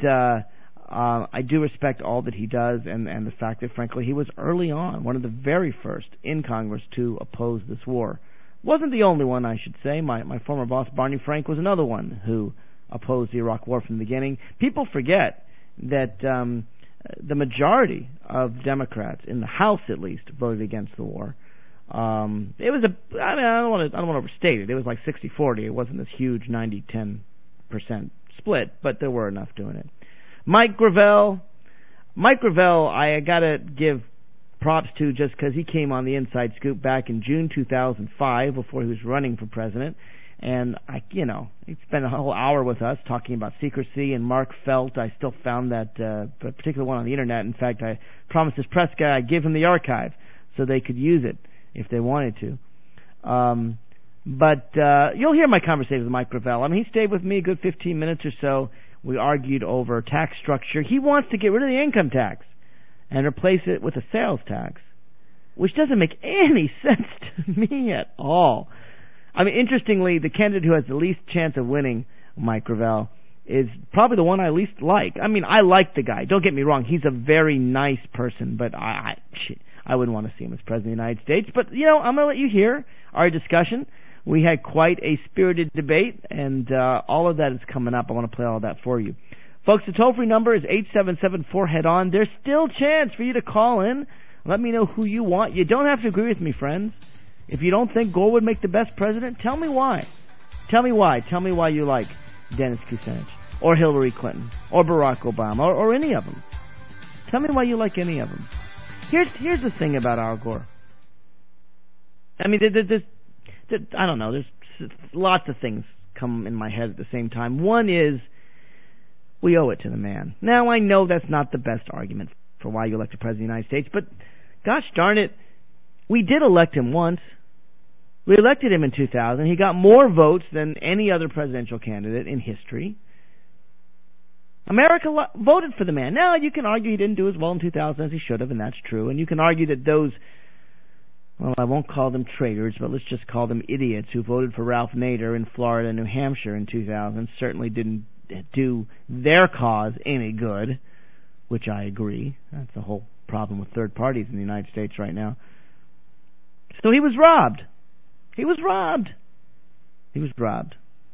S5: I do respect all that he does and the fact that, frankly, he was early on, one of the very first in Congress to oppose this war. Wasn't the only one, I should say. My former boss, Barney Frank, was another one who opposed the Iraq War from the beginning. People forget that the majority of Democrats, in the House at least, voted against the war. It was I don't want to overstate it. It was like 60-40. It wasn't this huge 90-10% split, but there were enough doing it. Mike Gravel, I gotta give props to just because he came on the Inside Scoop back in June 2005 before he was running for president. And he spent a whole hour with us talking about secrecy and Mark Felt. I still found that particular one on the internet. In fact, I promised this press guy I'd give him the archive so they could use it if they wanted to. But you'll hear my conversation with Mike Gravel. I mean, he stayed with me a good 15 minutes or so. We argued over tax structure. He wants to get rid of the income tax and replace it with a sales tax, which doesn't make any sense to me at all. I mean, interestingly, the candidate who has the least chance of winning, Mike Gravel, is probably the one I least like. I mean, I like the guy. Don't get me wrong. He's a very nice person, but I wouldn't want to see him as president of the United States. But, I'm going to let you hear our discussion. We had quite a spirited debate, and all of that is coming up. I want to play all of that for you. Folks, the toll-free number is 877-4HEAD-ON. There's still a chance for you to call in. Let me know who you want. You don't have to agree with me, friends. If you don't think Gore would make the best president, tell me why. Tell me why. Tell me why you like Dennis Kucinich, or Hillary Clinton, or Barack Obama, or any of them. Tell me why you like any of them. Here's the thing about Al Gore. I mean, I don't know. There's lots of things come in my head at the same time. One is, we owe it to the man. Now, I know that's not the best argument for why you elect a president of the United States, but gosh darn it, we did elect him once. We elected him in 2000. He got more votes than any other presidential candidate in history. America voted for the man. Now, you can argue he didn't do as well in 2000 as he should have, and that's true. And you can argue that those, well, I won't call them traitors, but let's just call them idiots who voted for Ralph Nader in Florida and New Hampshire in 2000 certainly didn't do their cause any good, which I agree. That's the whole problem with third parties in the United States right now. So he was robbed. He was robbed. He was robbed.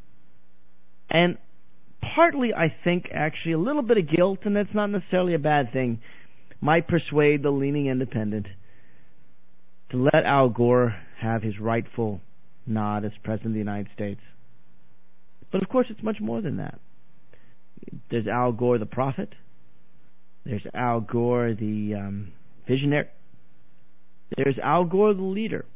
S5: And partly, I think, actually, a little bit of guilt, and that's not necessarily a bad thing, might persuade the leaning independent to let Al Gore have his rightful nod as President of the United States. But, of course, it's much more than that. There's Al Gore the prophet. There's Al Gore the visionary. There's Al Gore the leader.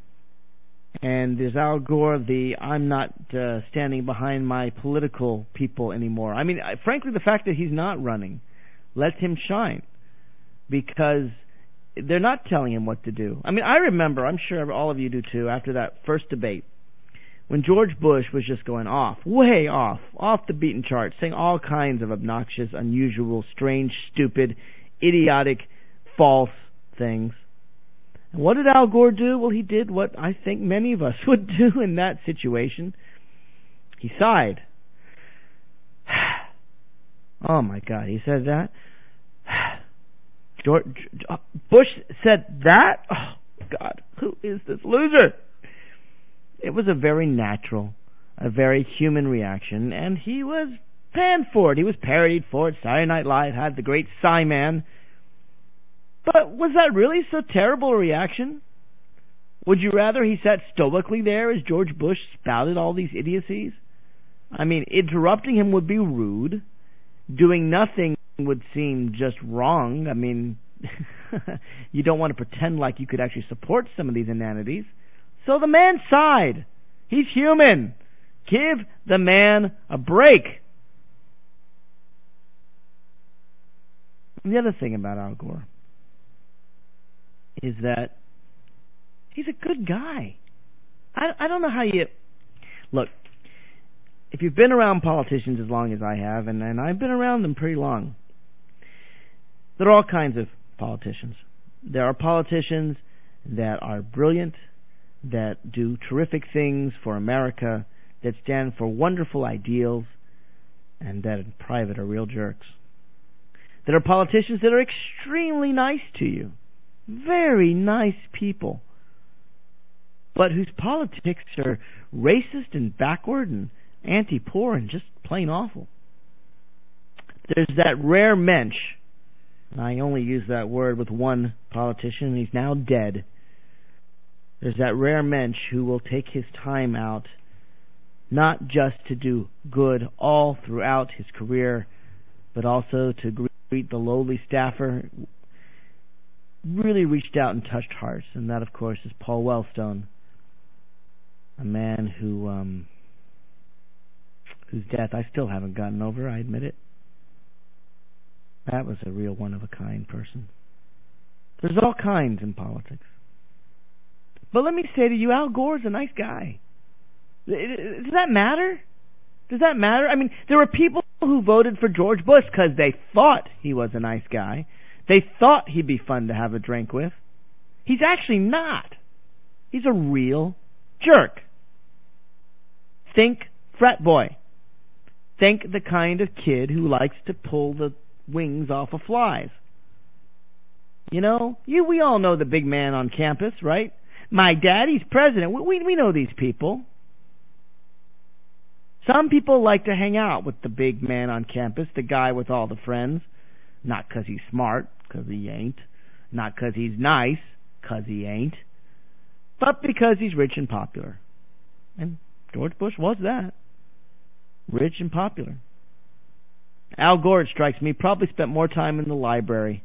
S5: And there's Al Gore the I'm not standing behind my political people anymore. I mean, frankly, the fact that he's not running lets him shine because they're not telling him what to do. I mean, I remember, I'm sure all of you do too, after that first debate, when George Bush was just going off, way off the beaten chart, saying all kinds of obnoxious, unusual, strange, stupid, idiotic, false things. And what did Al Gore do? Well, he did what I think many of us would do in that situation. He sighed. Oh, my God, he said that? Bush said that? Oh, God, who is this loser? It was a very natural, a very human reaction, and he was panned for it. He was parodied for it. Saturday Night Live had the great Psy Man. But was that really so terrible a reaction? Would you rather he sat stoically there as George Bush spouted all these idiocies? I mean, interrupting him would be rude. Doing nothing would seem just wrong. I mean, you don't want to pretend like you could actually support some of these inanities. So the man sighed. He's human. Give the man a break. And the other thing about Al Gore is that he's a good guy. I don't know how you... Look, if you've been around politicians as long as I have, and I've been around them pretty long, there are all kinds of politicians. There are politicians that are brilliant, that do terrific things for America, that stand for wonderful ideals, and that in private are real jerks. There are politicians that are extremely nice to you. Very nice people, but whose politics are racist and backward and anti-poor and just plain awful. There's that rare mensch, and I only use that word with one politician, and he's now dead. There's that rare mensch who will take his time out not just to do good all throughout his career, but also to greet the lowly staffer, really reached out and touched hearts. And that, of course, is Paul Wellstone, a man whose death I still haven't gotten over, I admit it. That was a real one-of-a-kind person. There's all kinds in politics. But let me say to you, Al Gore's a nice guy. Does that matter? Does that matter? I mean, there were people who voted for George Bush because they thought he was a nice guy. They thought he'd be fun to have a drink with. He's actually not. He's a real jerk. Think frat boy. Think the kind of kid who likes to pull the wings off of flies. You know, we all know the big man on campus, right? My daddy's president. We know these people. Some people like to hang out with the big man on campus, the guy with all the friends. Not because he's smart, because he ain't. Not because he's nice, because he ain't. But because he's rich and popular. And George Bush was that. Rich and popular. Al Gore, it strikes me, probably spent more time in the library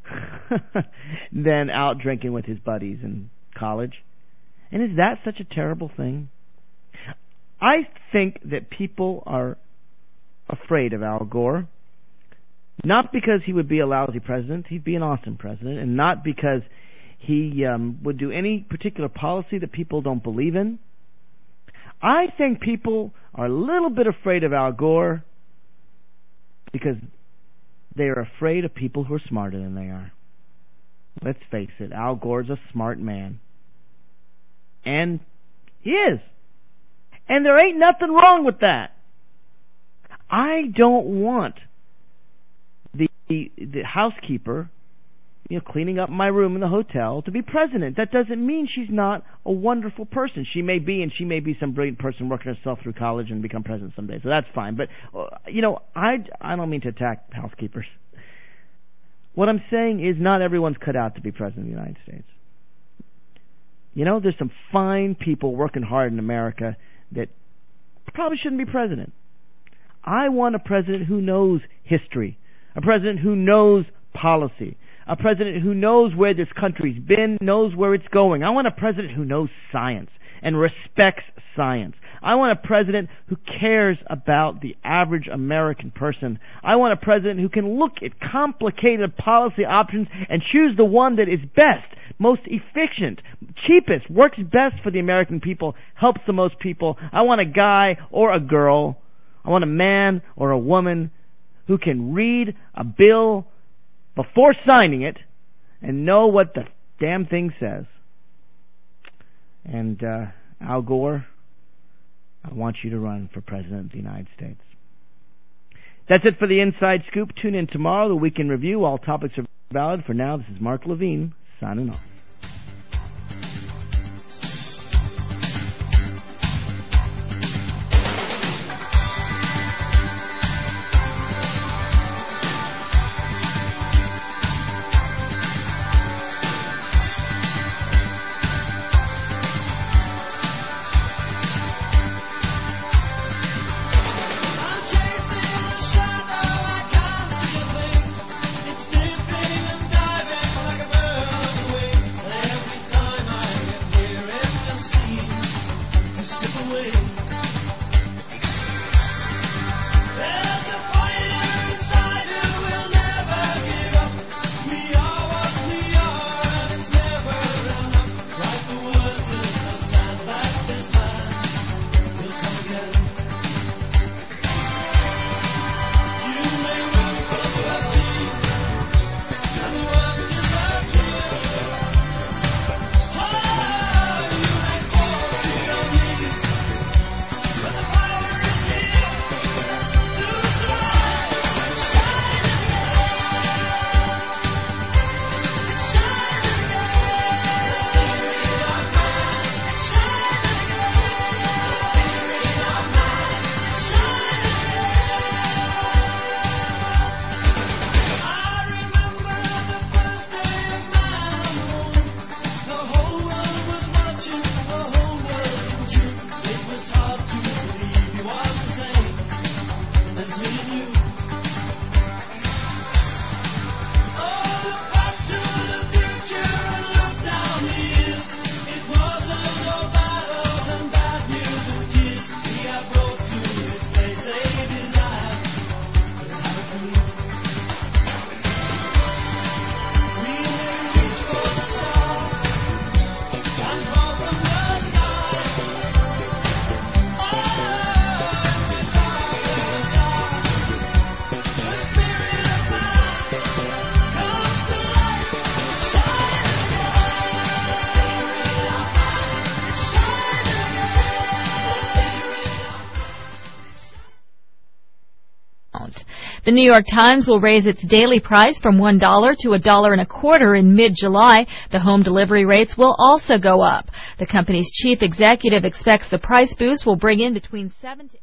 S5: than out drinking with his buddies in college. And is that such a terrible thing? I think that people are afraid of Al Gore, not because he would be a lousy president, he'd be an awesome president, and not because he would do any particular policy that people don't believe in. I think people are a little bit afraid of Al Gore because they are afraid of people who are smarter than they are. Let's face it, Al Gore's a smart man. And he is. And there ain't nothing wrong with that. I don't want the housekeeper, cleaning up my room in the hotel to be president. That doesn't mean she's not a wonderful person. She may be, and she may be some brilliant person working herself through college and become president someday. So that's fine. But, I don't mean to attack housekeepers. What I'm saying is not everyone's cut out to be president of the United States. There's some fine people working hard in America that probably shouldn't be president. I want a president who knows history, a president who knows policy, a president who knows where this country's been, knows where it's going. I want a president who knows science and respects science. I want a president who cares about the average American person. I want a president who can look at complicated policy options and choose the one that is best, most efficient, cheapest, works best for the American people, helps the most people. I want a guy or a girl, I want a man or a woman who can read a bill before signing it and know what the damn thing says. And Al Gore, I want you to run for President of the United States. That's it for the Inside Scoop. Tune in tomorrow, the Weekend Review. All topics are valid. For now, this is Mark Levine, signing off.
S2: The New York Times will raise its daily price from $1 to $1.25 in mid-July. The home delivery rates will also go up. The company's chief executive expects the price boost will bring in between 7 to 8.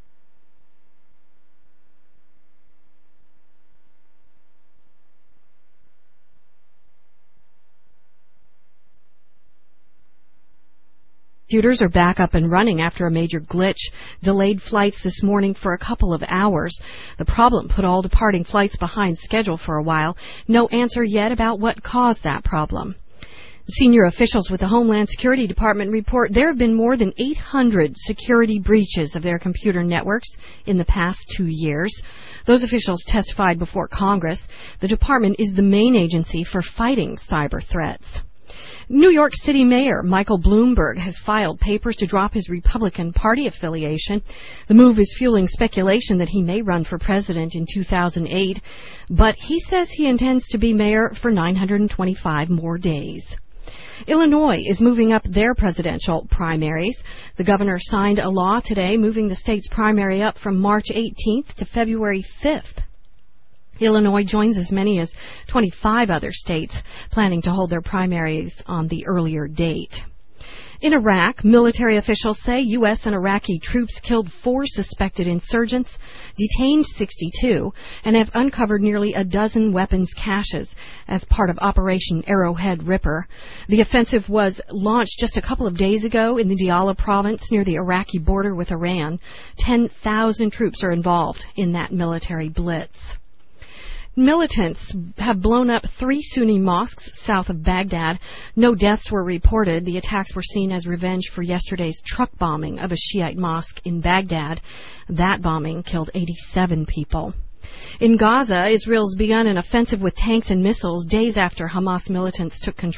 S17: Computers are back up and running after a major glitch. Delayed flights this morning for a couple of hours. The problem put all departing flights behind schedule for a while. No answer yet about what caused that problem. Senior officials with the Homeland Security Department report there have been more than 800 security breaches of their computer networks in the past 2 years. Those officials testified before Congress. The department is the main agency for fighting cyber threats. New York City Mayor Michael Bloomberg has filed papers to drop his Republican Party affiliation. The move is fueling speculation that he may run for president in 2008, but he says he intends to be mayor for 925 more days. Illinois is moving up their presidential primaries. The governor signed a law today moving the state's primary up from March 18th to February 5th. Illinois joins as many as 25 other states planning to hold their primaries on the earlier date. In Iraq, military officials say U.S. and Iraqi troops killed 4 suspected insurgents, detained 62, and have uncovered nearly a dozen weapons caches as part of Operation Arrowhead Ripper. The offensive was launched just a couple of days ago in the Diyala province near the Iraqi border with Iran. 10,000 troops are involved in that military blitz. Militants have blown up 3 Sunni mosques south of Baghdad. No deaths were reported. The attacks were seen as revenge for yesterday's truck bombing of a Shiite mosque in Baghdad. That bombing killed 87 people. In Gaza, Israel's begun an offensive with tanks and missiles days after Hamas militants took control